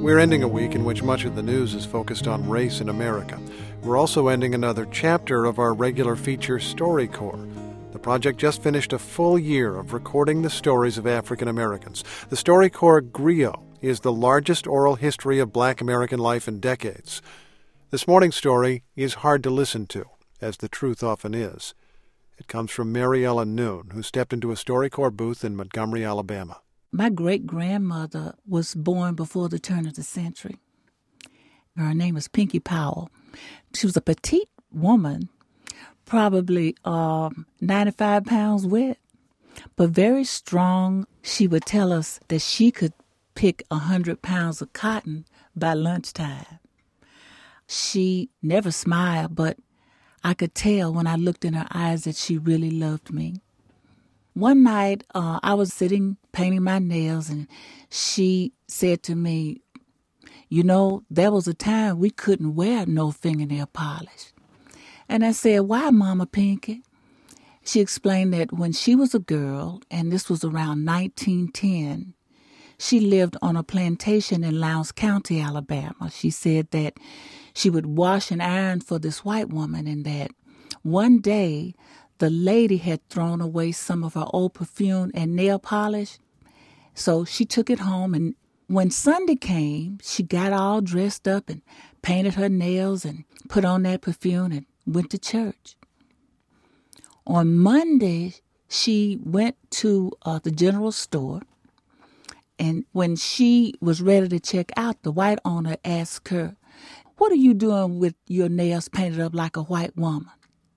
We're ending a week in which much of the news is focused on race in America. We're also ending another chapter of our regular feature, StoryCorps. The project just finished a full year of recording the stories of African Americans. The StoryCorps Griot is the largest oral history of Black American life in decades. This morning's story is hard to listen to, as the truth often is. It comes from Mary Ellen Noon, who stepped into a StoryCorps booth in Montgomery, Alabama. My great-grandmother was born before the turn of the century. Her name was Pinky Powell. She was a petite woman, probably 95 pounds wet, but very strong. She would tell us that she could pick 100 pounds of cotton by lunchtime. She never smiled, but I could tell when I looked in her eyes that she really loved me. One night, I was sitting painting my nails, and she said to me, "You know, there was a time we couldn't wear no fingernail polish." And I said, "Why, Mama Pinky?" She explained that when she was a girl, and this was around 1910, she lived on a plantation in Lowndes County, Alabama. She said that she would wash and iron for this white woman, and that one day the lady had thrown away some of her old perfume and nail polish. So she took it home, and when Sunday came, she got all dressed up and painted her nails and put on that perfume and went to church. On Monday, she went to the general store, and when she was ready to check out, the white owner asked her, "What are you doing with your nails painted up like a white woman?"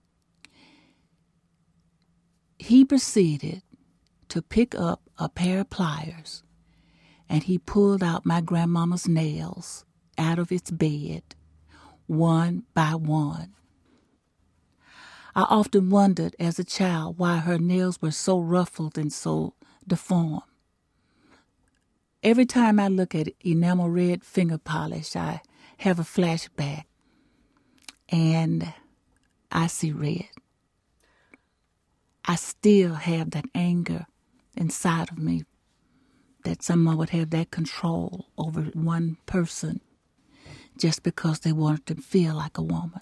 He proceeded to pick up a pair of pliers, and he pulled out my grandmama's nails out of its bed, one by one. I often wondered as a child why her nails were so ruffled and so deformed. Every time I look at enamel red finger polish, I have a flashback, and I see red. I still have that anger inside of me that someone would have that control over one person just because they wanted to feel like a woman.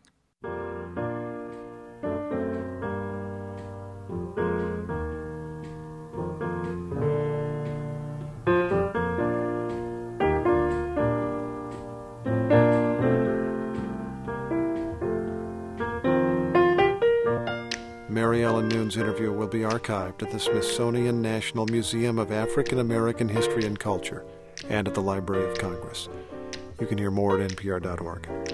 Mary Ellen Noon's interview will be archived at the Smithsonian National Museum of African American History and Culture and at the Library of Congress. You can hear more at npr.org.